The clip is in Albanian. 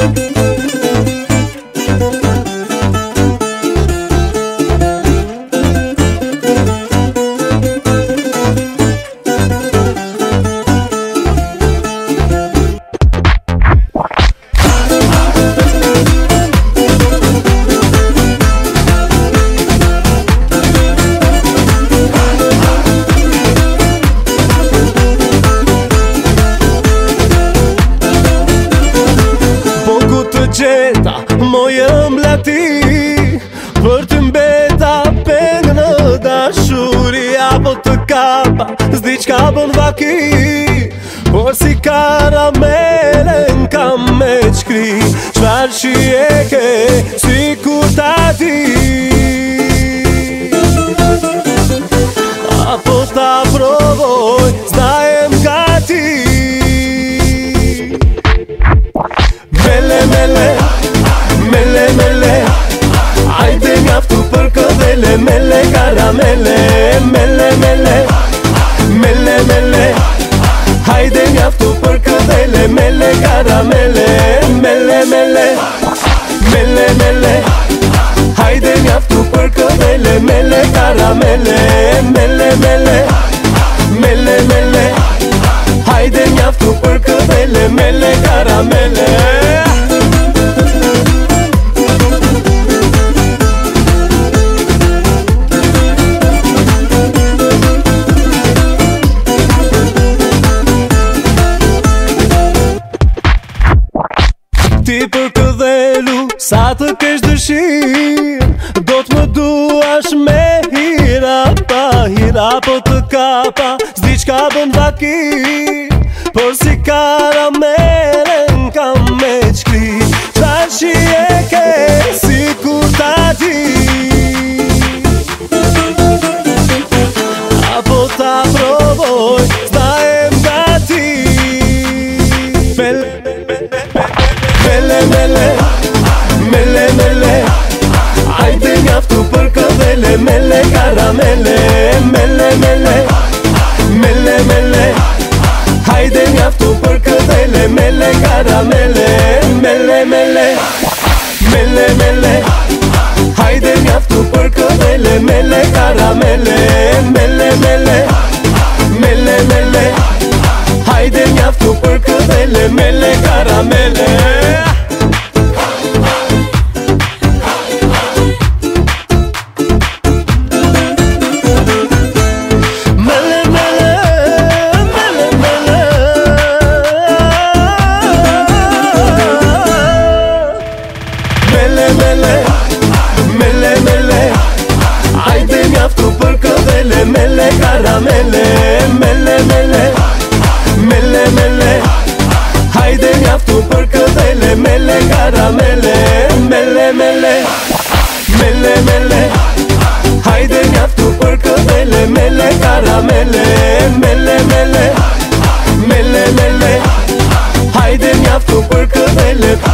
Gjeta, mojëm lati për të mbeta pengë në dashuri. Apo të kapa, s'di qka bën vaki, por si karamelen kam me qkri. Qfar shi e ke, si kur ta di, apo ta provoj, s'na jem gati. Mele, mele, mele, mele, ajde mjaftu për këdhele. Mele, karamele, mele, mele, mele, mele, ajde mjaftu për këdhele. Mele, karamele, mele, mele, mele, mele, ajde mjaftu për këdhele. Mele, karamele, mele, mele, mele, mele, ajde mjaftu për këdhele. Mele, karamele. Ti për këdhelu, sa të kesh dëshirë, do t'më duash me hira pa hira. Po të kapa, s'di qka bën vaki, por si karamelen kam me qkri. Qfar shi e ke, si kur ta di, apo ta provoj, s'na jem gati. Mele, mele, mele, mele, ajde mjaftu për këdhele. Mele, karamele, mele, mele, mele, mele, ajde mjaftu për këdhele. Mele, karamele, mele, mele, mele, mele, ajde mjaftu për këdhele. Mele, karamele, mele, mele, mele, mele, ajde mjaftu për këdhele. Mele, karamele. Mele, mele, ajde mjaftu për këdhele. Mele, karamele, mele, mele, mele, mele, ajde mjaftu për këdhele. Mele, karamele, mele, mele, mele, mele, ajde mjaftu për këdhele. Mele, karamele, mele, mele, mele, mele, ajde mjaftu për këdhele.